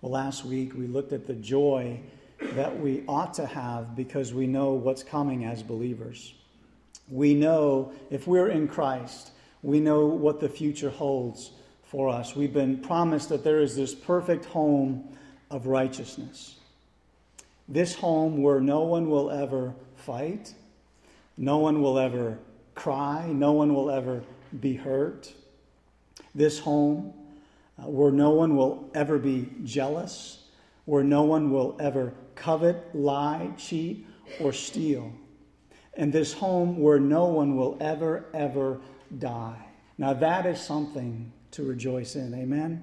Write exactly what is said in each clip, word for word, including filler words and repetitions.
Well, last week we looked at the joy that we ought to have because we know what's coming as believers. We know if we're in Christ, we know what the future holds for us. We've been promised that there is this perfect home of righteousness. This home where no one will ever fight, no one will ever cry, no one will ever be hurt. This home uh, where no one will ever be jealous, where no one will ever covet, lie, cheat, or steal. And this home where no one will ever, ever die. Now that is something to rejoice in. Amen?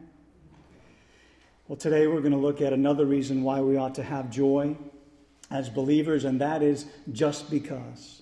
Well, today we're going to look at another reason why we ought to have joy as believers, and that is just because.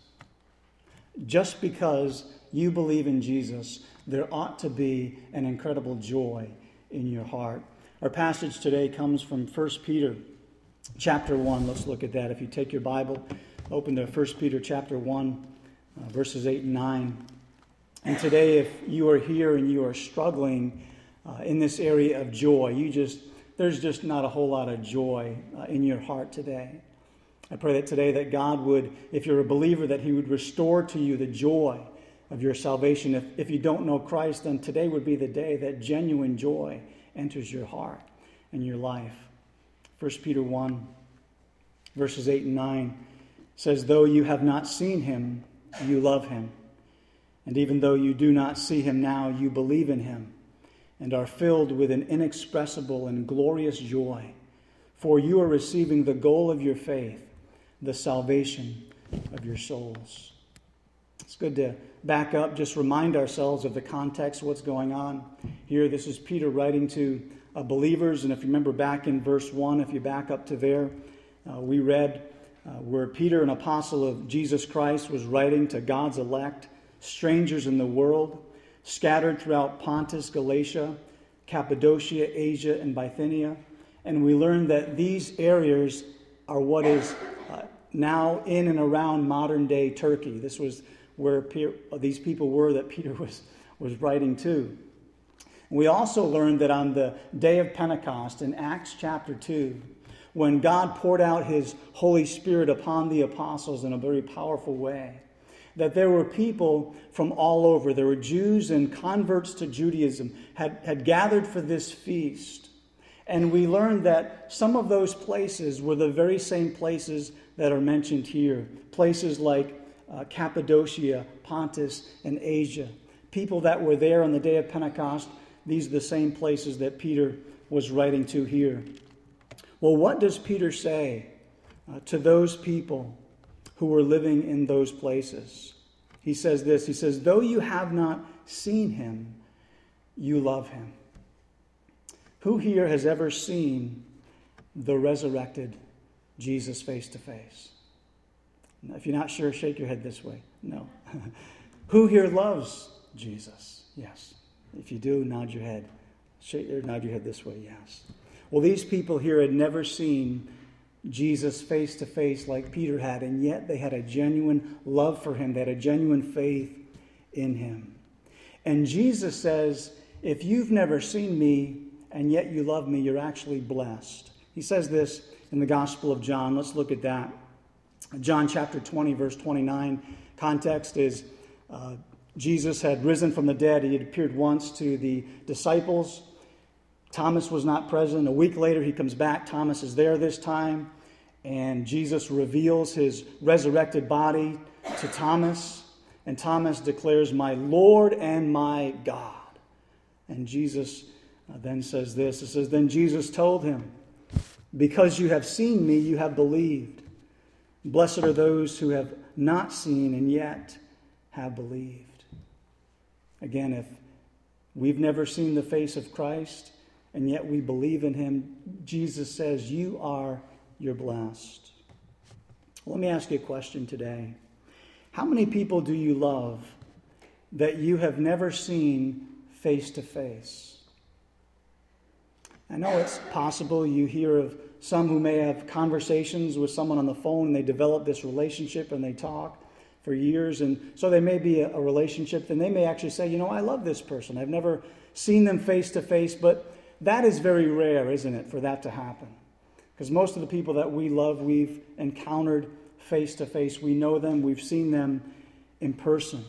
Just because you believe in Jesus, there ought to be an incredible joy in your heart. Our passage today comes from First Peter chapter one. Let's look at that. If you take your Bible, open to First Peter chapter one, uh, verses eight and nine. And today, if you are here and you are struggling uh, in this area of joy, you just there's just not a whole lot of joy uh, in your heart today. I pray that today that God would, if you're a believer, that He would restore to you the joy of your salvation. If, if you don't know Christ, then today would be the day that genuine joy enters your heart and your life. First Peter one, verses eight and nine says, "Though you have not seen Him, you love Him. And even though you do not see Him now, you believe in Him and are filled with an inexpressible and glorious joy. For you are receiving the goal of your faith, the salvation of your souls." It's good to back up, just remind ourselves of the context, what's going on here. This is Peter writing to uh, believers. And if you remember back in verse one, if you back up to there, uh, we read uh, where Peter, an apostle of Jesus Christ, was writing to God's elect, strangers in the world, scattered throughout Pontus, Galatia, Cappadocia, Asia, and Bithynia. And we learned that these areas are what is uh, now in and around modern-day Turkey. This was where Peter, these people were that Peter was, was writing to. We also learned that on the day of Pentecost in Acts chapter two, when God poured out His Holy Spirit upon the apostles in a very powerful way, that there were people from all over. There were Jews and converts to Judaism had, had gathered for this feast. And we learned that some of those places were the very same places that are mentioned here. Places like uh, Cappadocia, Pontus, and Asia. People that were there on the day of Pentecost, these are the same places that Peter was writing to here. Well, what does Peter say uh, to those people who were living in those places? He says this, he says, "Though you have not seen Him, you love Him." Who here has ever seen the resurrected Jesus face to face? If you're not sure, shake your head this way. No. Who here loves Jesus? Yes. If you do, nod your head. Shake or nod your head this way. Yes. Well, these people here had never seen Jesus face to face like Peter had, and yet they had a genuine love for Him. They had a genuine faith in Him. And Jesus says, if you've never seen me and yet you love me, you're actually blessed. He says this in the Gospel of John. Let's look at that. John chapter twenty, verse twenty-nine. Context is uh, Jesus had risen from the dead. He had appeared once to the disciples. Thomas was not present. A week later, He comes back. Thomas is there this time. And Jesus reveals His resurrected body to Thomas. And Thomas declares, "My Lord and my God." And Jesus uh, then says this. It says, "Then Jesus told him, 'Because you have seen me, you have believed. Blessed are those who have not seen and yet have believed.'" Again, if we've never seen the face of Christ and yet we believe in Him, Jesus says, you are, you're blessed. Let me ask you a question today. How many people do you love that you have never seen face to face? I know it's possible you hear of some who may have conversations with someone on the phone and they develop this relationship and they talk for years. And so they may be a, a relationship, and they may actually say, you know, I love this person. I've never seen them face to face, but that is very rare, isn't it, for that to happen? Because most of the people that we love, we've encountered face to face. We know them, we've seen them in person.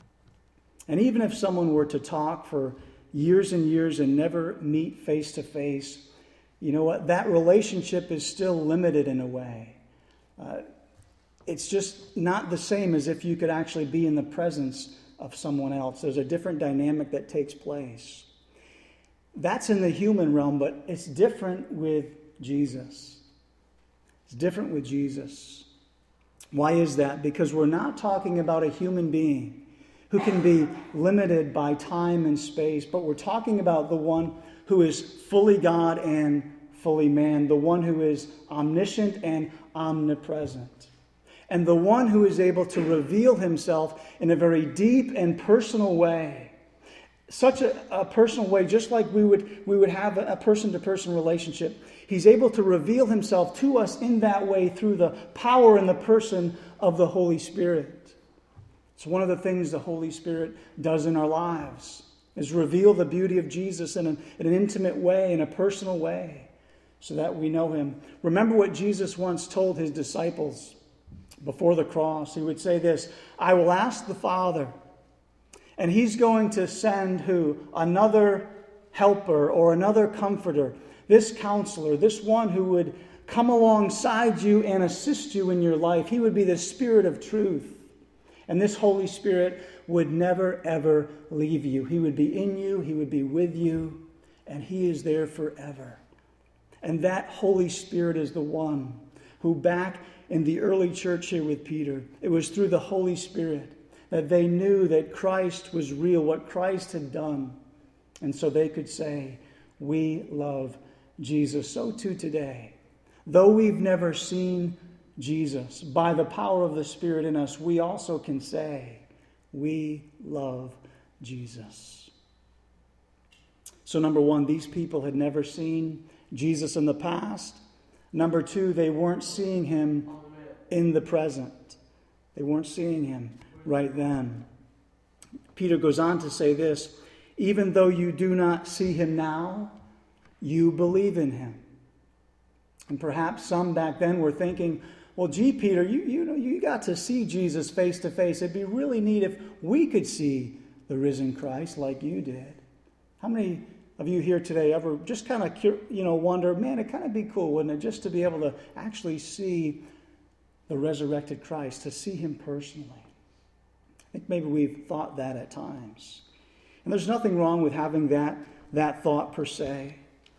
And even if someone were to talk for years and years and never meet face to face, you know what? That relationship is still limited in a way. Uh, it's just not the same as if you could actually be in the presence of someone else. There's a different dynamic that takes place. That's in the human realm, but it's different with Jesus. It's different with Jesus. Why is that? Because we're not talking about a human being who can be limited by time and space, but we're talking about the one who is fully God and fully man, the one who is omniscient and omnipresent, and the one who is able to reveal himself in a very deep and personal way. Such a, a personal way, just like we would, we would have a person-to-person relationship. He's able to reveal himself to us in that way through the power and the person of the Holy Spirit. It's one of the things the Holy Spirit does in our lives, is reveal the beauty of Jesus in, a, in an intimate way, in a personal way, so that we know him. Remember what Jesus once told his disciples before the cross. He would say this, I will ask the Father, and he's going to send who? Another helper or another comforter, this counselor, this one who would come alongside you and assist you in your life. He would be the Spirit of truth. And this Holy Spirit would never, ever leave you. He would be in you, he would be with you, and he is there forever. And that Holy Spirit is the one who back in the early church here with Peter, it was through the Holy Spirit that they knew that Christ was real, what Christ had done. And so they could say, we love Jesus. So too today. Though we've never seen Jesus, by the power of the Spirit in us, we also can say, we love Jesus. So number one, these people had never seen Jesus in the past. Number two, they weren't seeing him in the present. They weren't seeing him right then. Peter goes on to say this, even though you do not see him now, you believe in him. And perhaps some back then were thinking, well, gee, Peter, you, you know, you got to see Jesus face to face. It'd be really neat if we could see the risen Christ like you did. How many of you here today ever just kind of, you know, wonder, man, it'd kind of be cool, wouldn't it, just to be able to actually see the resurrected Christ, to see him personally? I think maybe we've thought that at times. And there's nothing wrong with having that, that thought per se.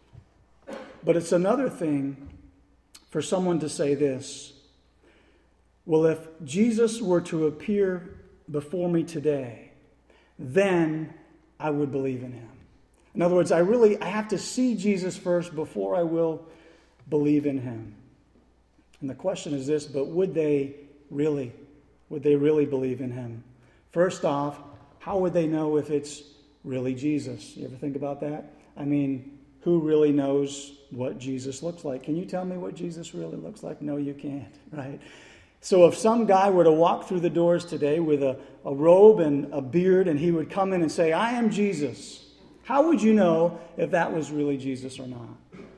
But it's another thing for someone to say this, well, if Jesus were to appear before me today, then I would believe in him. In other words, I really, I have to see Jesus first before I will believe in him. And the question is this, but would they really, would they really believe in him? First off, how would they know if it's really Jesus? You ever think about that? I mean, who really knows what Jesus looks like? Can you tell me what Jesus really looks like? No, you can't, right? So if some guy were to walk through the doors today with a, a robe and a beard, and he would come in and say, I am Jesus, how would you know if that was really Jesus or not?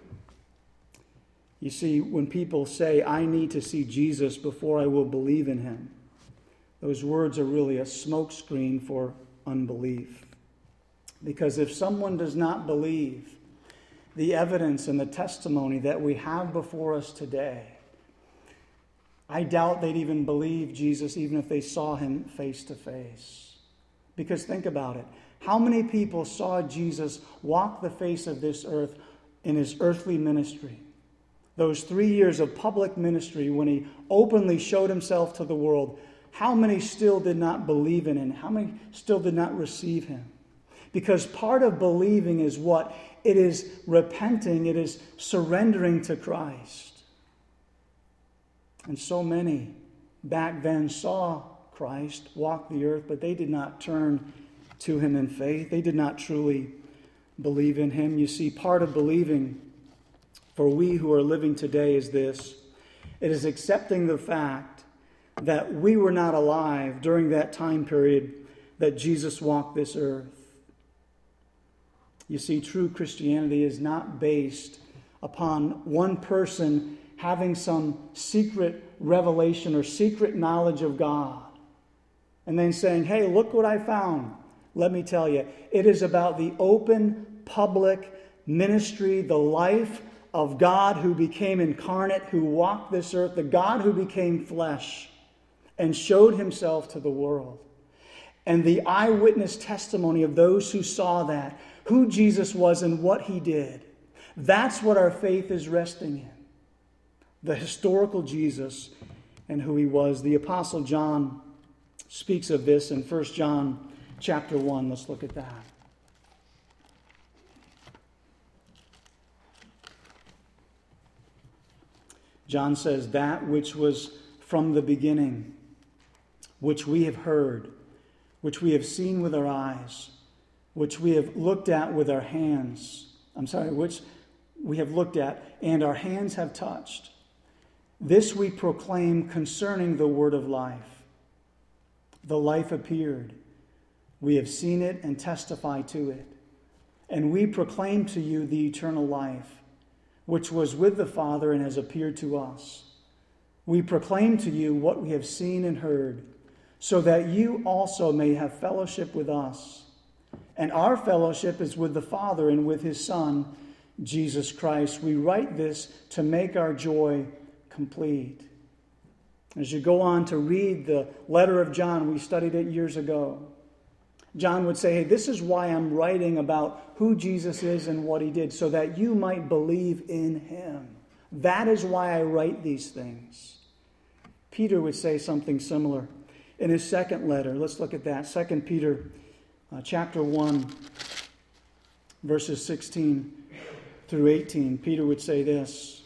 You see, when people say, I need to see Jesus before I will believe in him, those words are really a smokescreen for unbelief. Because if someone does not believe the evidence and the testimony that we have before us today, I doubt they'd even believe Jesus even if they saw him face to face. Because think about it. How many people saw Jesus walk the face of this earth in his earthly ministry? Those three years of public ministry when he openly showed himself to the world, how many still did not believe in him? How many still did not receive him? Because part of believing is what? It is repenting, it is surrendering to Christ. And so many back then saw Christ walk the earth, but they did not turn to him in faith. They did not truly believe in him. You see, part of believing for we who are living today is this. It is accepting the fact that we were not alive during that time period that Jesus walked this earth. You see, true Christianity is not based upon one person having some secret revelation or secret knowledge of God and then saying, hey, look what I found. Let me tell you, it is about the open, public ministry, the life of God who became incarnate, who walked this earth, the God who became flesh and showed himself to the world. And the eyewitness testimony of those who saw that, who Jesus was and what he did. That's what our faith is resting in. The historical Jesus and who he was. The Apostle John speaks of this in First John chapter one. Let's look at that. John says, that which was from the beginning, which we have heard, which we have seen with our eyes, which we have looked at with our hands. I'm sorry, which we have looked at and our hands have touched. This we proclaim concerning the word of life. The life appeared. We have seen it and testify to it. And we proclaim to you the eternal life, which was with the Father and has appeared to us. We proclaim to you what we have seen and heard, so that you also may have fellowship with us. And our fellowship is with the Father and with his Son, Jesus Christ. We write this to make our joy complete. As you go on to read the letter of John, we studied it years ago. John would say, hey, this is why I'm writing about who Jesus is and what he did, so that you might believe in him. That is why I write these things. Peter would say something similar in his second letter. Let's look at that. Second Peter uh, chapter one, verses sixteen through eighteen. Peter would say this.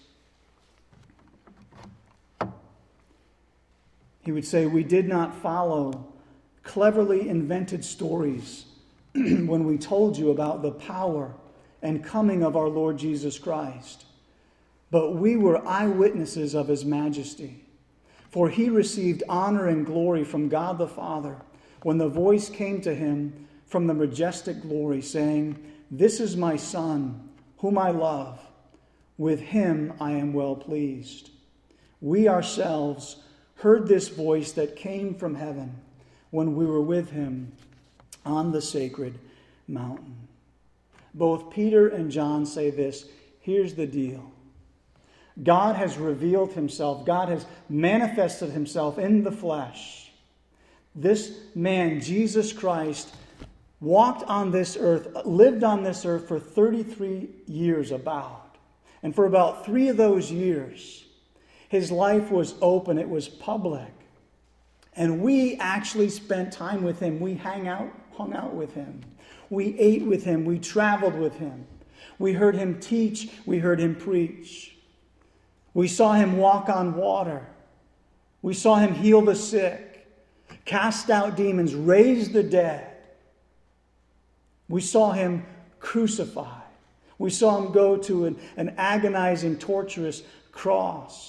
He would say, we did not follow cleverly invented stories when we told you about the power and coming of our Lord Jesus Christ. But we were eyewitnesses of his majesty. For he received honor and glory from God the Father when the voice came to him from the majestic glory, saying, this is my Son, whom I love. With him I am well pleased. We ourselves heard this voice that came from heaven when we were with him on the sacred mountain. Both Peter and John say this. Here's the deal. God has revealed himself. God has manifested himself in the flesh. This man, Jesus Christ, walked on this earth, lived on this earth for thirty-three years about. And for about three of those years, his life was open. It was public. And we actually spent time with him. We hang out, hung out with him. We ate with him. We traveled with him. We heard him teach. We heard him preach. We saw him walk on water. We saw him heal the sick, cast out demons, raise the dead. We saw him crucified. We saw him go to an, an agonizing, torturous cross.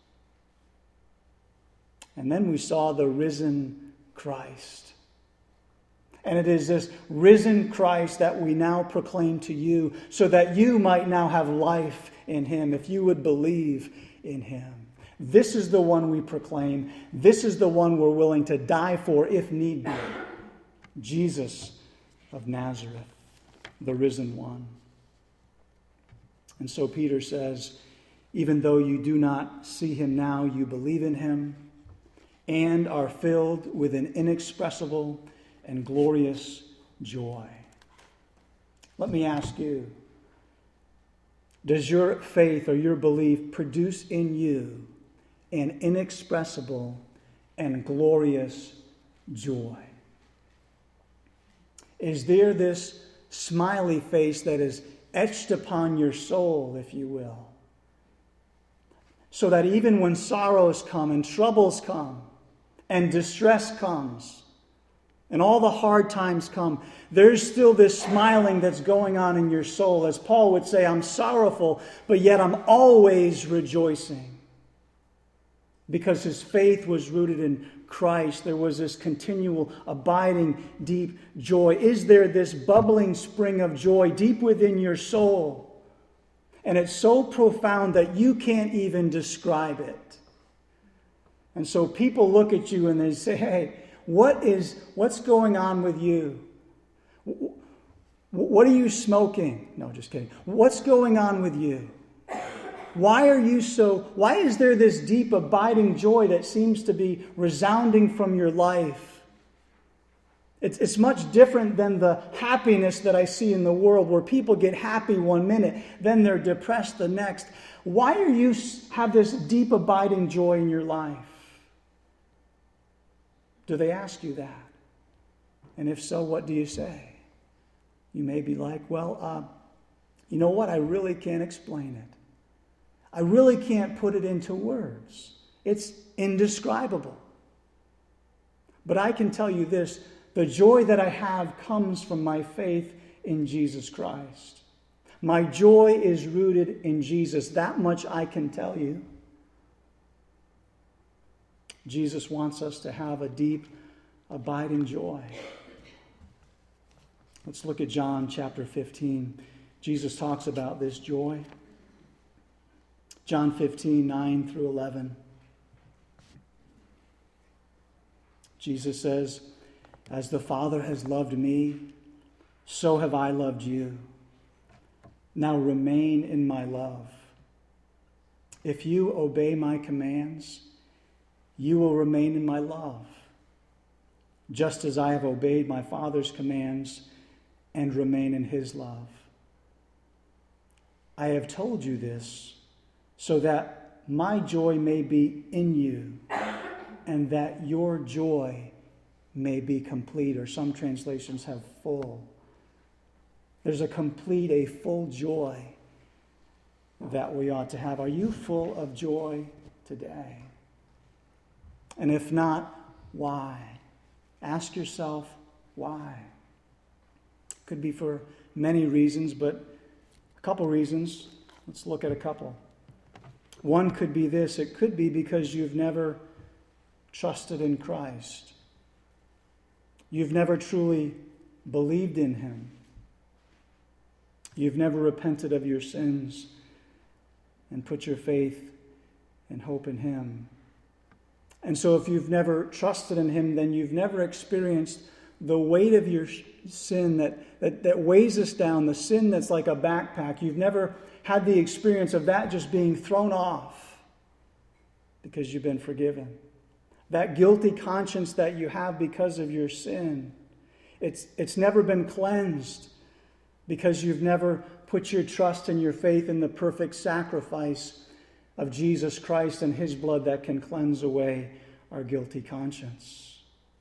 And then we saw the risen Christ. And it is this risen Christ that we now proclaim to you, so that you might now have life in him, if you would believe in him. This is the one we proclaim. This is the one we're willing to die for if need be. Jesus of Nazareth, the risen one. And so Peter says, even though you do not see him now, you believe in him and are filled with an inexpressible and glorious joy. Let me ask you, does your faith or your belief produce in you an inexpressible and glorious joy? Is there this smiley face that is etched upon your soul, if you will, so that even when sorrows come and troubles come and distress comes and all the hard times come, there's still this smiling that's going on in your soul? As Paul would say, I'm sorrowful, but yet I'm always rejoicing, because his faith was rooted in Christ, there was this continual, abiding, deep joy? Is there this bubbling spring of joy deep within your soul? And it's so profound that you can't even describe it. And so people look at you and they say, hey, what is, what's going on with you? What are you smoking? No, just kidding. What's going on with you? Why are you so, why is there this deep abiding joy that seems to be resounding from your life? It's, it's much different than the happiness that I see in the world, where people get happy one minute, then they're depressed the next. Why are you have this deep abiding joy in your life? Do they ask you that? And if so, what do you say? You may be like, well, uh, you know what? I really can't explain it. I really can't put it into words. It's indescribable. But I can tell you this, the joy that I have comes from my faith in Jesus Christ. My joy is rooted in Jesus. That much I can tell you. Jesus wants us to have a deep, abiding joy. Let's look at John chapter fifteen. Jesus talks about this joy. John fifteen, nine through eleven. Jesus says, as the Father has loved me, so have I loved you. Now remain in my love. If you obey my commands, you will remain in my love, just as I have obeyed my Father's commands and remain in his love. I have told you this so that my joy may be in you and that your joy may be complete, or some translations have full. There's a complete, a full joy that we ought to have. Are you full of joy today? And if not, why? Ask yourself, why? Could be for many reasons, but a couple reasons. Let's look at a couple. One could be this. It could be because you've never trusted in Christ. You've never truly believed in him. You've never repented of your sins and put your faith and hope in him. And so if you've never trusted in him, then you've never experienced the weight of your sin that, that, that weighs us down, the sin that's like a backpack. You've never had the experience of that just being thrown off because you've been forgiven. That guilty conscience that you have because of your sin, it's, it's never been cleansed because you've never put your trust and your faith in the perfect sacrifice of Jesus Christ and his blood that can cleanse away our guilty conscience.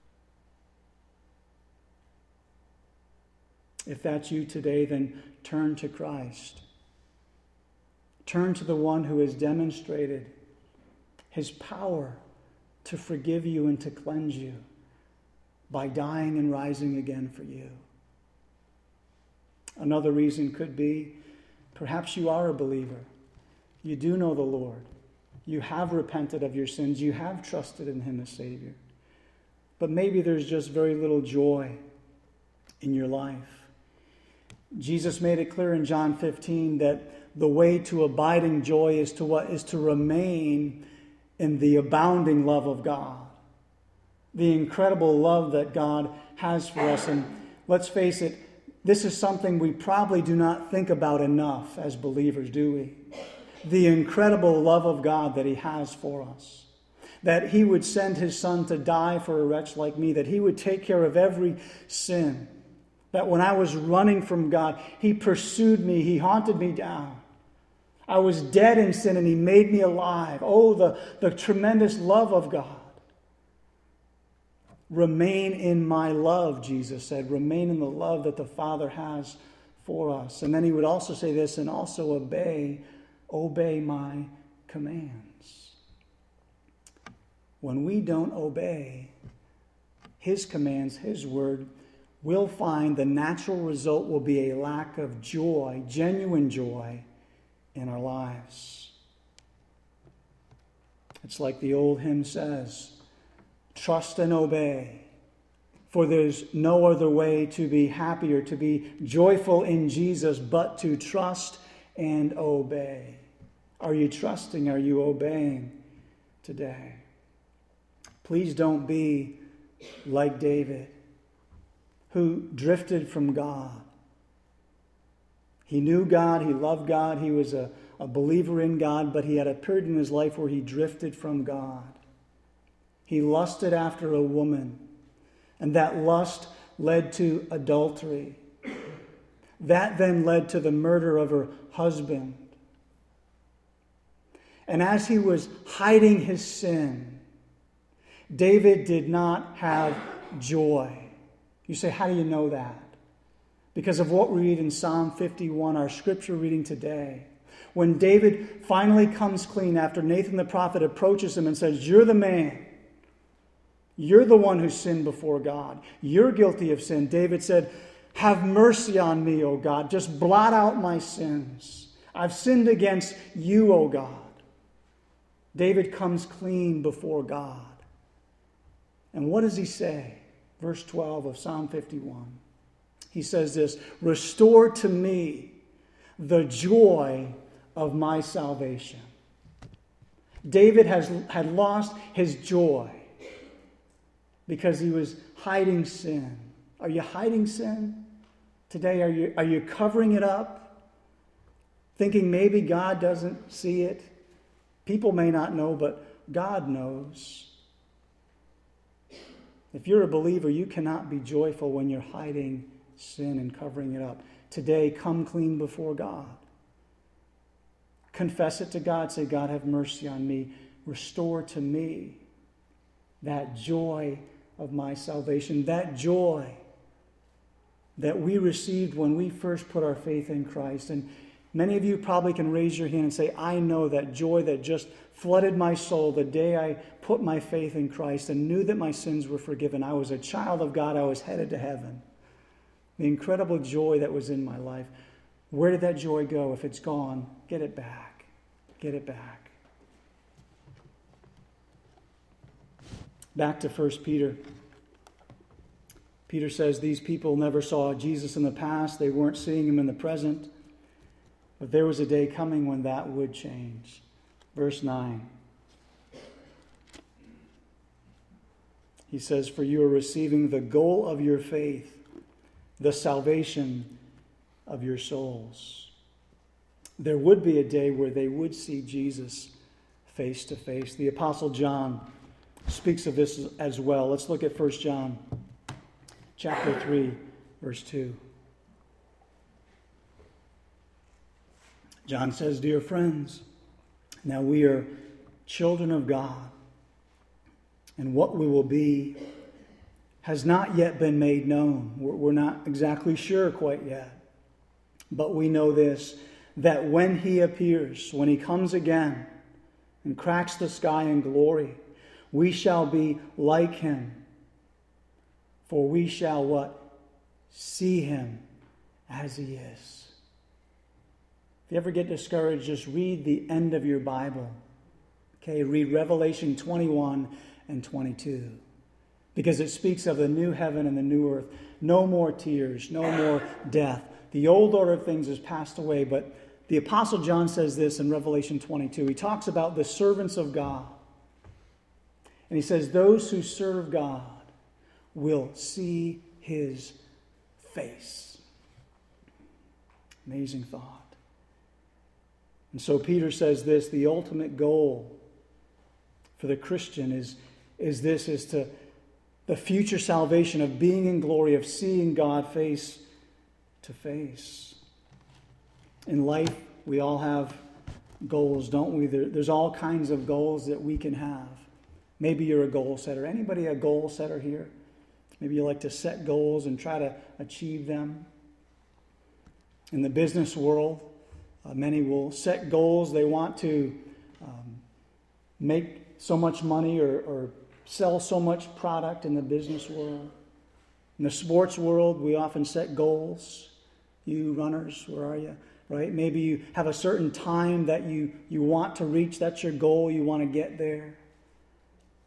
If that's you today, then turn to Christ. Turn to the one who has demonstrated his power to forgive you and to cleanse you by dying and rising again for you. Another reason could be perhaps you are a believer. You do know the Lord. You have repented of your sins. You have trusted in him as Savior. But maybe there's just very little joy in your life. Jesus made it clear in John fifteen that the way to abiding joy is to what? Is to remain in the abounding love of God. The incredible love that God has for us. And let's face it, this is something we probably do not think about enough as believers, do we? The incredible love of God that he has for us. That he would send his son to die for a wretch like me. That he would take care of every sin. That when I was running from God, he pursued me. He haunted me down. I was dead in sin and he made me alive. Oh, the, the tremendous love of God. Remain in my love, Jesus said. Remain in the love that the Father has for us. And then he would also say this, and also obey, obey my commands. When we don't obey his commands, his word, we'll find the natural result will be a lack of joy, genuine joy, in our lives. It's like the old hymn says, Trust and obey. For there's no other way to be happy or to be joyful in Jesus but to trust and obey. Are you trusting? Are you obeying today? Please don't be like David, who drifted from God. He knew God, he loved God, he was a, a believer in God, but he had a period in his life where he drifted from God. He lusted after a woman, and that lust led to adultery. That then led to the murder of her husband. And as he was hiding his sin, David did not have joy. You say, how do you know that? Because of what we read in Psalm fifty-one, our scripture reading today. When David finally comes clean after Nathan the prophet approaches him and says, you're the man. You're the one who sinned before God. You're guilty of sin. David said, have mercy on me, O God. Just blot out my sins. I've sinned against you, O God. David comes clean before God. And what does he say? Verse twelve of Psalm fifty-one. He says this, restore to me the joy of my salvation. David has had lost his joy because he was hiding sin. Are you hiding sin today? Are you, are you covering it up? Thinking maybe God doesn't see it? People may not know, but God knows. If you're a believer, you cannot be joyful when you're hiding sin and covering it up. Today, come clean before God. Confess it to God. Say, God, have mercy on me. Restore to me that joy of my salvation, that joy that we received when we first put our faith in Christ. And many of you probably can raise your hand and say, I know that joy that just flooded my soul the day I put my faith in Christ and knew that my sins were forgiven. I was a child of God. I was headed to heaven. The incredible joy that was in my life. Where did that joy go? If it's gone, get it back. Get it back. Back to First Peter. Peter says these people never saw Jesus in the past. They weren't seeing him in the present. But there was a day coming when that would change. Verse nine. He says, for you are receiving the goal of your faith, the salvation of your souls. There would be a day where they would see Jesus face to face. The Apostle John speaks of this as well. Let's look at First John chapter three, verse two. John says, dear friends, now we are children of God, and what we will be has not yet been made known. We're not exactly sure quite yet. But we know this, that when he appears, when he comes again and cracks the sky in glory, we shall be like him. For we shall what? See him as he is. If you ever get discouraged, just read the end of your Bible. Okay, read Revelation twenty-one and twenty-two. Because it speaks of the new heaven and the new earth. No more tears, no more death. The old order of things has passed away, but the Apostle John says this in Revelation twenty-two. He talks about the servants of God. And he says, those who serve God will see his face. Amazing thought. And so Peter says this, the ultimate goal for the Christian is, is this, is to the future salvation of being in glory, of seeing God face to face. In life, we all have goals, don't we? There, there's all kinds of goals that we can have. Maybe you're a goal setter. Anybody a goal setter here? Maybe you like to set goals and try to achieve them. In the business world, uh, many will set goals. They want to um, make so much money or, or sell so much product in the business world. In the sports world, we often set goals. You runners, where are you? Right? Maybe you have a certain time that you, you want to reach. That's your goal. You want to get there.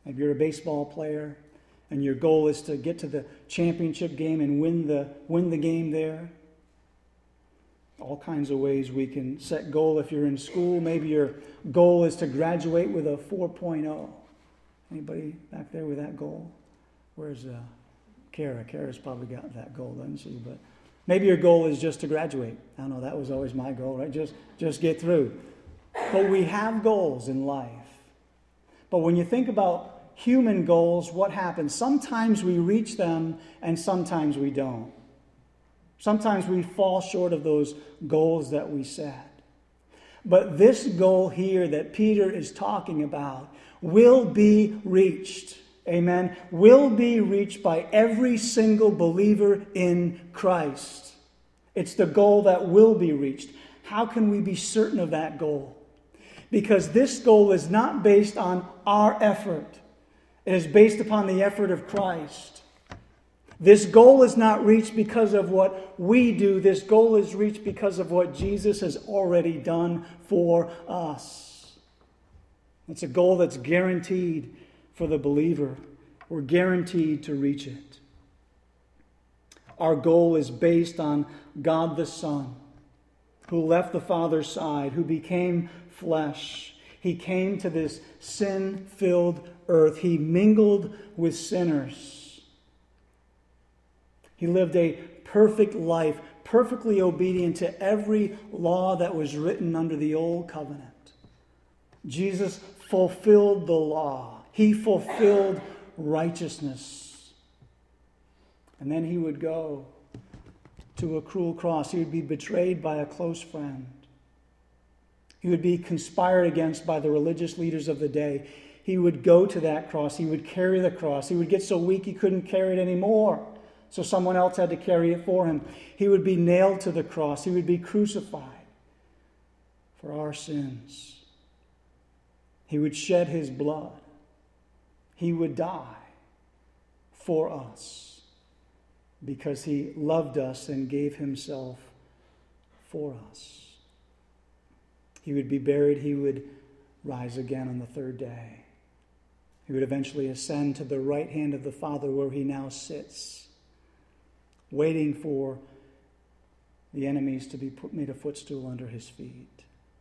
Maybe you're a baseball player and your goal is to get to the championship game and win the, win the game there. All kinds of ways we can set goal. If you're in school, maybe your goal is to graduate with a four point oh. Anybody back there with that goal? Where's uh, Kara? Kara's probably got that goal, doesn't she? But maybe your goal is just to graduate. I don't know, that was always my goal, right? Just, just get through. But we have goals in life. But when you think about human goals, what happens? Sometimes we reach them and sometimes we don't. Sometimes we fall short of those goals that we set. But this goal here that Peter is talking about will be reached. Amen. Will be reached by every single believer in Christ. It's the goal that will be reached. How can we be certain of that goal? Because this goal is not based on our effort. It is based upon the effort of Christ. This goal is not reached because of what we do. This goal is reached because of what Jesus has already done for us. It's a goal that's guaranteed for the believer. We're guaranteed to reach it. Our goal is based on God the Son, who left the Father's side, who became flesh. He came to this sin-filled earth. He mingled with sinners. He lived a perfect life, perfectly obedient to every law that was written under the old covenant. Jesus fulfilled the law. He fulfilled righteousness. And then he would go to a cruel cross. He would be betrayed by a close friend. He would be conspired against by the religious leaders of the day. He would go to that cross. He would carry the cross. He would get so weak he couldn't carry it anymore. So someone else had to carry it for him. He would be nailed to the cross. He would be crucified for our sins. He would shed his blood. He would die for us because he loved us and gave himself for us. He would be buried. He would rise again on the third day. He would eventually ascend to the right hand of the Father where he now sits, waiting for the enemies to be put, made a footstool under his feet.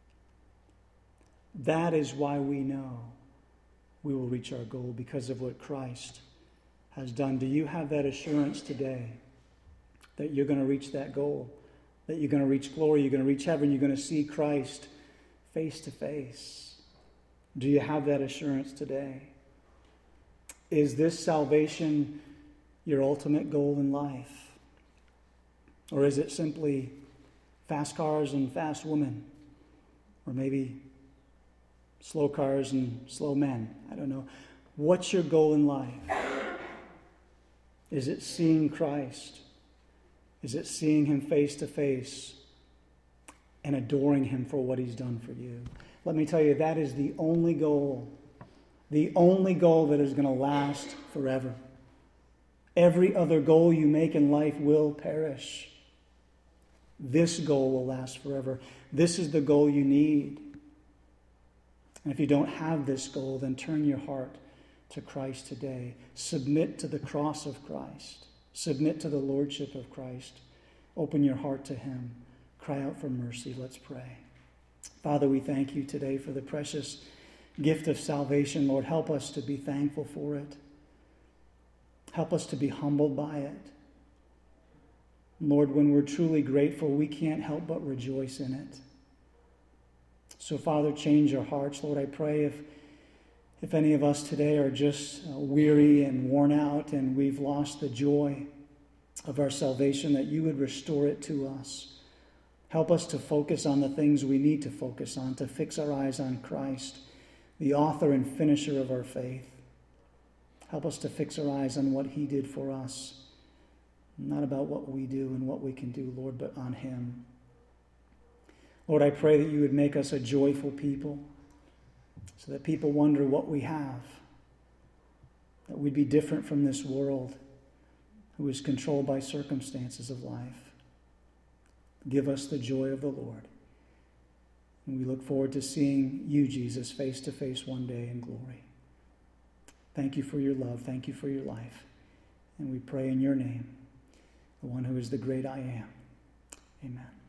That is why we know we will reach our goal, because of what Christ has done. Do you have that assurance today that you're going to reach that goal, that you're going to reach glory, you're going to reach heaven, you're going to see Christ face to face? Do you have that assurance today? Is this salvation your ultimate goal in life? Or is it simply fast cars and fast women? Or maybe slow cars and slow men? I don't know. What's your goal in life? Is it seeing Christ? Is it seeing him face to face and adoring him for what he's done for you? Let me tell you, that is the only goal, the only goal that is going to last forever. Every other goal you make in life will perish. This goal will last forever. This is the goal you need. And if you don't have this goal, then turn your heart to Christ today. Submit to the cross of Christ. Submit to the lordship of Christ. Open your heart to him. Cry out for mercy. Let's pray. Father, we thank you today for the precious gift of salvation. Lord, help us to be thankful for it. Help us to be humbled by it. Lord, when we're truly grateful, we can't help but rejoice in it. So, Father, change our hearts. Lord, I pray if, if any of us today are just uh, weary and worn out and we've lost the joy of our salvation, that you would restore it to us. Help us to focus on the things we need to focus on, to fix our eyes on Christ, the author and finisher of our faith. Help us to fix our eyes on what he did for us. Not about what we do and what we can do, Lord, but on him. Lord, I pray that you would make us a joyful people so that people wonder what we have, that we'd be different from this world who is controlled by circumstances of life. Give us the joy of the Lord. And we look forward to seeing you, Jesus, face to face one day in glory. Thank you for your love. Thank you for your life. And we pray in your name, the one who is the great I am. Amen.